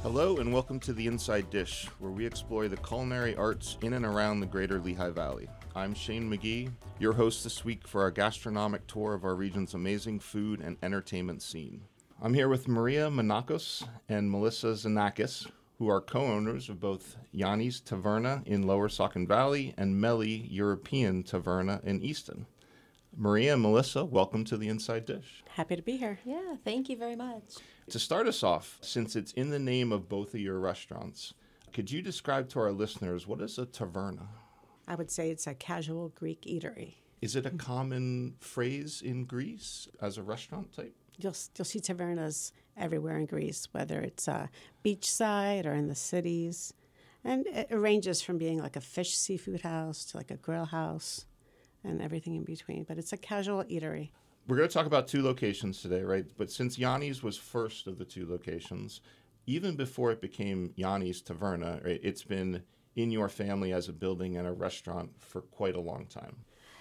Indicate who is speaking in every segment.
Speaker 1: Hello and welcome to The Inside Dish, where we explore the culinary arts in and around the greater Lehigh Valley. I'm Shane McGee, your host this week for our gastronomic tour of our region's amazing food and entertainment scene. I'm here with Maria Menakos and Melissa Xenakis, who are co-owners of both Yanni's Taverna in Lower Saucon Valley and Meli European Taverna in Easton. Maria and Melissa, welcome to The Inside Dish.
Speaker 2: Happy to be here.
Speaker 3: Yeah, thank you very much.
Speaker 1: To start us off, since it's in the name of both of your restaurants, could you describe to our listeners what is a taverna?
Speaker 2: I would say it's a casual Greek eatery.
Speaker 1: Is it a common phrase in Greece as a restaurant type?
Speaker 2: You'll see tavernas everywhere in Greece, whether it's beachside or in the cities. And it ranges from being like a fish seafood house to like a grill house and everything in between. But it's a casual eatery.
Speaker 1: We're going to talk about two locations today, right? But since Yanni's was first of the two locations, even before it became Yanni's Taverna, right, it's been in your family as a building and a restaurant for quite a long time.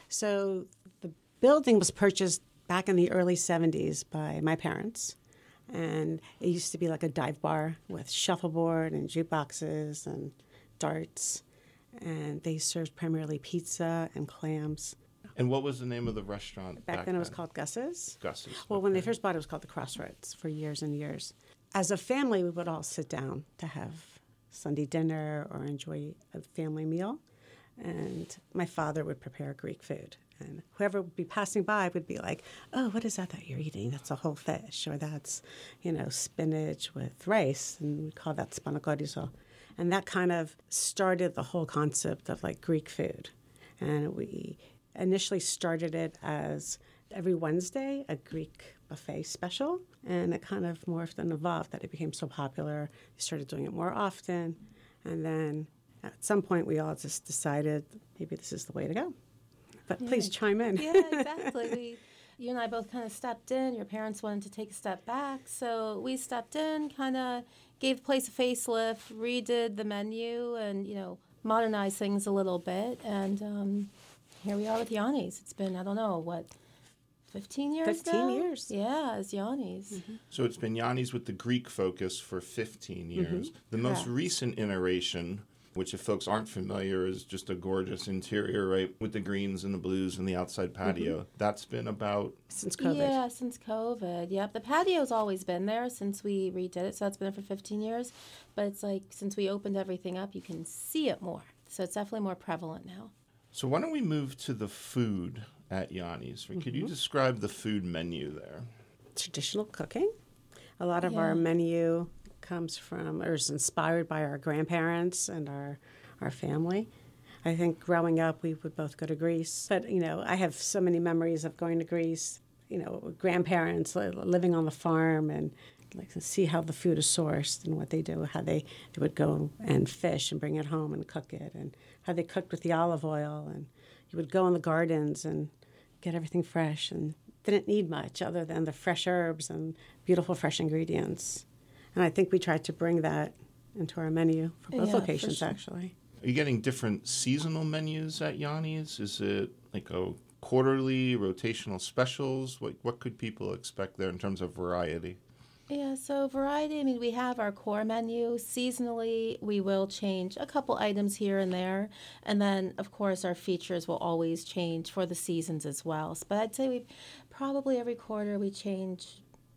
Speaker 2: So the building was purchased back in the early 70s by my parents. And it used to be like a dive bar with shuffleboard and jukeboxes and darts. And they served primarily pizza and clams.
Speaker 1: And what was the name of the restaurant
Speaker 2: Back then it was called Gus's.
Speaker 1: Gus's.
Speaker 2: Well, when they first bought it, it was called the Crossroads for years and years. As a family, we would all sit down to have Sunday dinner or enjoy a family meal. And my father would prepare Greek food. And whoever would be passing by would be like, oh, what is that you're eating? That's a whole fish. Or that's, spinach with rice. And we call that spanakorizo. And that kind of started the whole concept of like Greek food. And we initially started it as every Wednesday, a Greek buffet special. And it kind of morphed and evolved that it became so popular. We started doing it more often. And then at some point, we all just decided maybe this is the way to go. But please chime in.
Speaker 3: Yeah, exactly. You and I both kind of stepped in. Your parents wanted to take a step back. So we stepped in, kind of gave the place a facelift, redid the menu, and, modernized things a little bit. And here we are with Yanni's. It's been, 15 years
Speaker 2: 15
Speaker 3: now?
Speaker 2: years.
Speaker 3: Yeah, it's Yanni's.
Speaker 2: Mm-hmm.
Speaker 1: So it's been Yanni's with the Greek focus for 15 years. Mm-hmm. The most recent iteration, which if folks aren't familiar, is just a gorgeous interior, right, with the greens and the blues and the outside patio. Mm-hmm. That's been about...
Speaker 2: Since COVID.
Speaker 3: Yeah, since COVID. Yep. The patio's always been there since we redid it, so that's been there for 15 years. But it's like since we opened everything up, you can see it more. So it's definitely more prevalent now.
Speaker 1: So why don't we move to the food at Yanni's? Mm-hmm. Could you describe the food menu there?
Speaker 2: Traditional cooking. A lot of our menu comes from or is inspired by our grandparents and our family. I think growing up, we would both go to Greece. But, I have so many memories of going to Greece, grandparents living on the farm and like to see how the food is sourced and what they do, how they would go and fish and bring it home and cook it, and how they cooked with the olive oil. And you would go in the gardens and get everything fresh and didn't need much other than the fresh herbs and beautiful fresh ingredients. And I think we tried to bring that into our menu for both locations, actually.
Speaker 1: Are you getting different seasonal menus at Yanni's? Is it like a quarterly, rotational specials? What could people expect there in terms of variety?
Speaker 3: Yeah, so variety, we have our core menu. Seasonally, we will change a couple items here and there. And then, of course, our features will always change for the seasons as well. But I'd say we probably every quarter we change,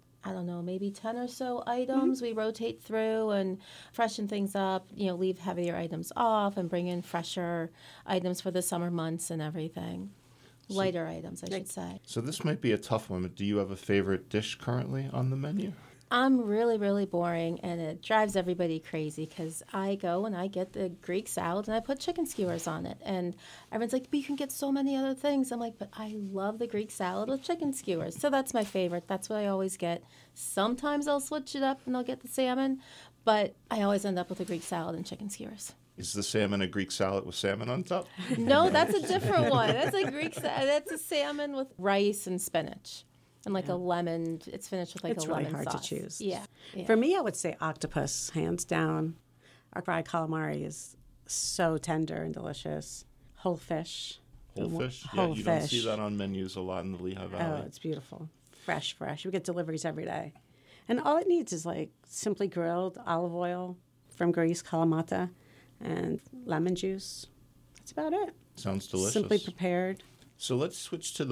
Speaker 3: maybe 10 or so items. Mm-hmm. We rotate through and freshen things up, leave heavier items off and bring in fresher items for the summer months and everything. Lighter items, I should say.
Speaker 1: So this might be a tough one, but do you have a favorite dish currently on the menu?
Speaker 3: I'm really, really boring, and it drives everybody crazy because I go and I get the Greek salad and I put chicken skewers on it. And everyone's like, but you can get so many other things. I'm like, but I love the Greek salad with chicken skewers. So that's my favorite. That's what I always get. Sometimes I'll switch it up and I'll get the salmon, but I always end up with a Greek salad and chicken skewers.
Speaker 1: Is the salmon a Greek salad with salmon on top?
Speaker 3: No, that's a different one. That's a Greek salad. That's a salmon with rice and spinach. And like a lemon, it's finished with
Speaker 2: it's
Speaker 3: a lemon
Speaker 2: really hard
Speaker 3: sauce.
Speaker 2: to choose.
Speaker 3: Yeah.
Speaker 2: For me, I would say octopus, hands down. Our fried calamari is so tender and delicious. Whole fish.
Speaker 1: Whole fish?
Speaker 2: Whole
Speaker 1: you
Speaker 2: fish.
Speaker 1: don't see that on menus a lot in the Lehigh Valley.
Speaker 2: Oh, it's beautiful. Fresh. We get deliveries every day. And all it needs is like simply grilled olive oil from Greece, Kalamata, and lemon juice. That's about it.
Speaker 1: Sounds delicious.
Speaker 2: Simply prepared.
Speaker 1: So let's switch to the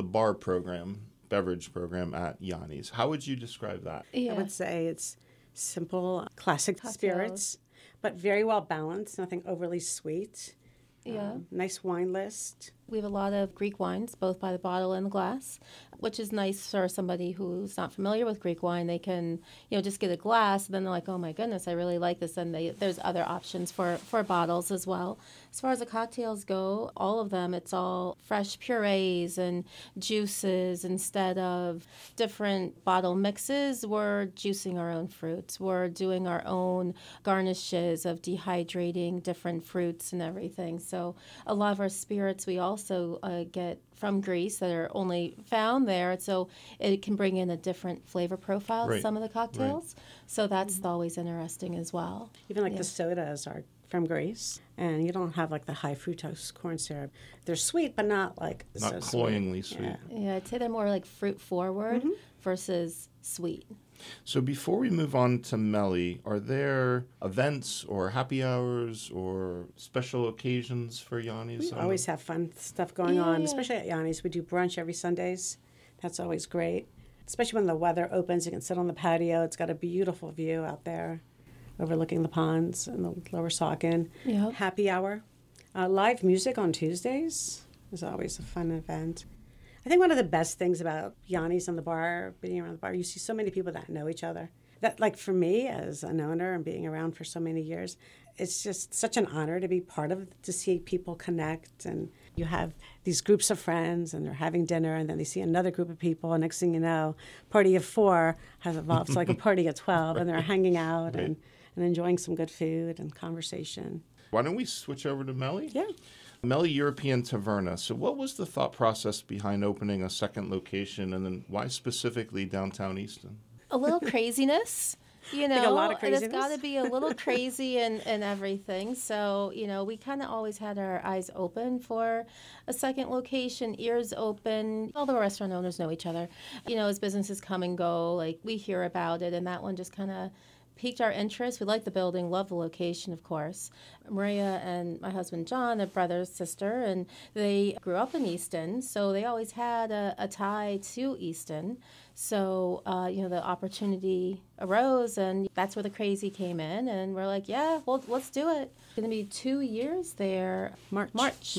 Speaker 1: beverage program at Yanni's. How would you describe that?
Speaker 3: Yeah.
Speaker 2: I would say it's simple, classic
Speaker 3: Cocktails.
Speaker 2: spirits, but very well balanced, nothing overly sweet.
Speaker 3: Yeah.
Speaker 2: Nice wine list.
Speaker 3: We have a lot of Greek wines, both by the bottle and the glass, which is nice for somebody who's not familiar with Greek wine. They can, just get a glass, and then they're like, oh my goodness, I really like this. And there's other options for bottles as well. As far as the cocktails go, all of them, it's all fresh purees and juices instead of different bottle mixes. We're juicing our own fruits. We're doing our own garnishes of dehydrating different fruits and everything. So a lot of our spirits we also get from Greece that are only found there. So it can bring in a different flavor profile to some of the cocktails. So that's always interesting as well.
Speaker 2: Even like the sodas are from Greece, and you don't have like the high fructose corn syrup. They're sweet, but not like
Speaker 1: Not
Speaker 2: so
Speaker 1: cloyingly sweet.
Speaker 3: Yeah, I'd say they're more like fruit forward versus sweet.
Speaker 1: So before we move on to Melly, are there events or happy hours or special occasions for Yanni's?
Speaker 2: We always have fun stuff going on, especially at Yanni's. We do brunch every Sundays. That's always great. Especially when the weather opens, you can sit on the patio. It's got a beautiful view out there overlooking the ponds and the Lower Saucon.
Speaker 3: Yep.
Speaker 2: Happy hour. Live music on Tuesdays is always a fun event. I think one of the best things about Yanni's and the bar, being around the bar, you see so many people that know each other. That, like for me as an owner and being around for so many years, it's just such an honor to be part of, to see people connect. And you have these groups of friends and they're having dinner and then they see another group of people. And next thing you know, party of 4 has evolved to like a party of 12 and they're hanging out and enjoying some good food and conversation.
Speaker 1: Why don't we switch over to Melly?
Speaker 2: Yeah.
Speaker 1: Melly European Taverna. So what was the thought process behind opening a second location, and then why specifically downtown Easton?
Speaker 3: A little craziness,
Speaker 2: a lot of
Speaker 3: and it's
Speaker 2: craziness.
Speaker 3: got to be a little crazy and everything. So, we kind of always had our eyes open for a second location, ears open. All the restaurant owners know each other. As businesses come and go, like we hear about it, and that one just kind of piqued our interest. We like the building, love the location, of course. Maria and my husband John, a brother, sister, and they grew up in Easton, so they always had a tie to Easton. So, the opportunity arose, and that's where the crazy came in, and we're like, yeah, well, let's do it. It's going to be 2 years there. March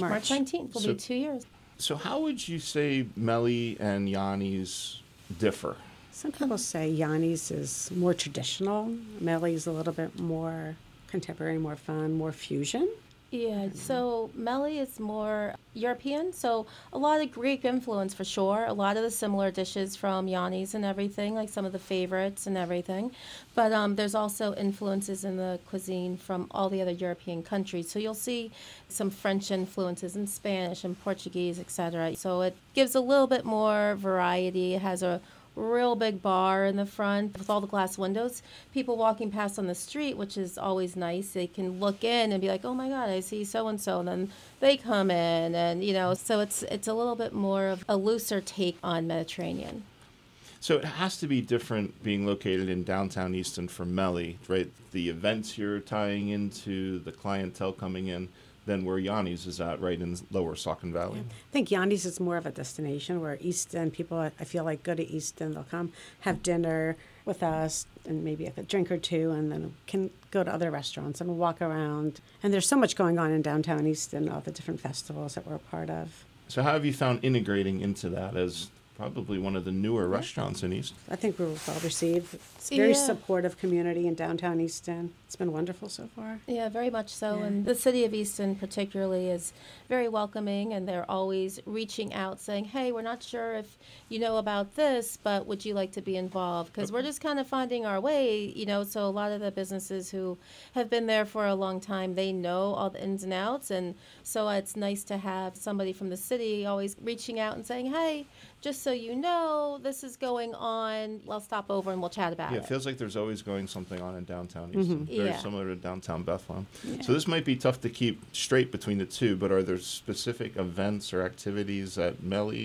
Speaker 3: 19th will be 2 years.
Speaker 1: So how would you say Melly and Yanni's differ?
Speaker 2: Some people say Yanni's is more traditional. Melly's a little bit more contemporary, more fun, more fusion.
Speaker 3: Yeah, so Melly is more European, so a lot of Greek influence for sure. A lot of the similar dishes from Yanni's and everything, like some of the favorites and everything. But there's also influences in the cuisine from all the other European countries. So you'll see some French influences and Spanish and Portuguese, etc. So it gives a little bit more variety. It has a real big bar in the front with all the glass windows. People walking past on the street, which is always nice, they can look in and be like, oh my God, I see so-and-so. And then they come in and, so it's a little bit more of a looser take on Mediterranean.
Speaker 1: So it has to be different being located in downtown Easton for Melly, right? The events you're tying into, the clientele coming in, than where Yanni's is at, right in Lower Saucon Valley.
Speaker 2: I think Yanni's is more of a destination where Easton, people, I feel like, go to Easton, they'll come have dinner with us and maybe have a drink or two and then can go to other restaurants and walk around. And there's so much going on in downtown Easton, all the different festivals that we're a part of.
Speaker 1: So how have you found integrating into that as probably one of the newer restaurants in Easton?
Speaker 2: I think we were well received. It's a very supportive community in downtown Easton. It's been wonderful so far.
Speaker 3: Yeah, very much so.
Speaker 2: Yeah.
Speaker 3: And the city of Easton particularly is very welcoming, and they're always reaching out saying, hey, we're not sure if you know about this, but would you like to be involved? Because we're just kind of finding our way, so a lot of the businesses who have been there for a long time, they know all the ins and outs. And so it's nice to have somebody from the city always reaching out and saying, hey, just so you know, this is going on. I'll stop over and we'll chat about it.
Speaker 1: Yeah, it feels like there's always going something on in downtown Easton.
Speaker 2: Mm-hmm.
Speaker 1: Very
Speaker 3: Yeah.
Speaker 1: similar to downtown Bethlehem.
Speaker 2: Yeah.
Speaker 1: So this might be tough to keep straight between the two, but are there specific events or activities at Melly?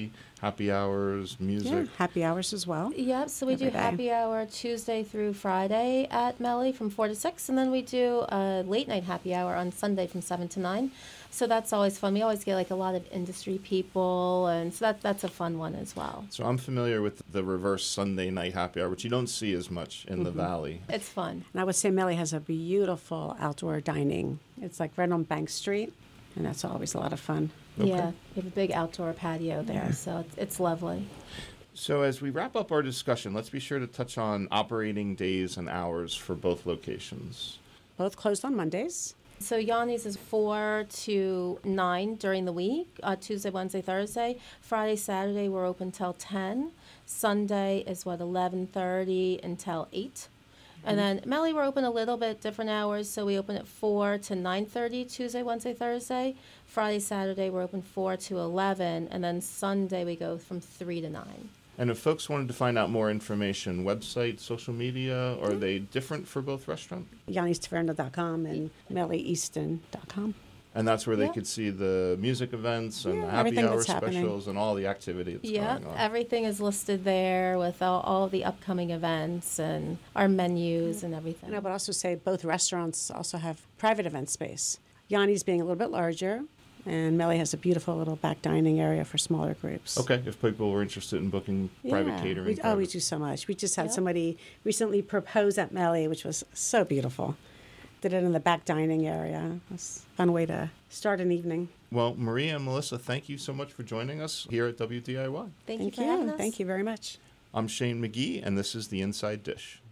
Speaker 1: Happy hours, music.
Speaker 2: Yeah, happy hours as well.
Speaker 3: Yep, so we do
Speaker 2: Every day.
Speaker 3: happy hour Tuesday through Friday at Melly from 4 to 6, and then we do a late night happy hour on Sunday from 7 to 9. So that's always fun. We always get like a lot of industry people, and so that's a fun one as well.
Speaker 1: So I'm familiar with the reverse Sunday night happy hour, which you don't see as much in the valley.
Speaker 3: It's fun.
Speaker 2: And I would say Melly has a beautiful outdoor dining. It's like right on Bank Street, and that's always a lot of fun.
Speaker 1: Okay.
Speaker 3: Yeah, we have a big outdoor patio there, so it's lovely.
Speaker 1: So as we wrap up our discussion, let's be sure to touch on operating days and hours for both locations.
Speaker 2: Both closed on Mondays.
Speaker 3: So Yanni's is 4 to 9 during the week, Tuesday, Wednesday, Thursday. Friday, Saturday, we're open till 10. Sunday is 11:30 until 8. And then Melly, we're open a little bit different hours, so we open at 4 to 9:30 Tuesday, Wednesday, Thursday. Friday, Saturday, we're open 4 to 11, and then Sunday we go from 3 to 9.
Speaker 1: And if folks wanted to find out more information, website, social media, are they different for both restaurants?
Speaker 2: YannisTaverna.com and MellyEaston.com.
Speaker 1: And that's where they
Speaker 3: Yeah.
Speaker 1: could see the music events and
Speaker 2: Yeah,
Speaker 1: the happy
Speaker 2: everything
Speaker 1: hour
Speaker 2: that's happening.
Speaker 1: specials and all the activity that's
Speaker 3: Yep,
Speaker 1: going on.
Speaker 3: everything is listed there with all the upcoming events and our menus and everything.
Speaker 2: And I would also say both restaurants also have private event space. Yanni's being a little bit larger, and Melly has a beautiful little back dining area for smaller groups.
Speaker 1: Okay, if people were interested in booking private catering.
Speaker 2: We
Speaker 1: private-
Speaker 2: do so much. We just had
Speaker 3: Yep.
Speaker 2: somebody recently propose at Melly, which was so beautiful. Did it in the back dining area. It was a fun way to start an evening.
Speaker 1: Well, Maria and Melissa, thank you so much for joining us here at WDIY.
Speaker 3: Thank you for having us.
Speaker 2: Thank you very much.
Speaker 1: I'm Shane McGee, and this is The Inside Dish.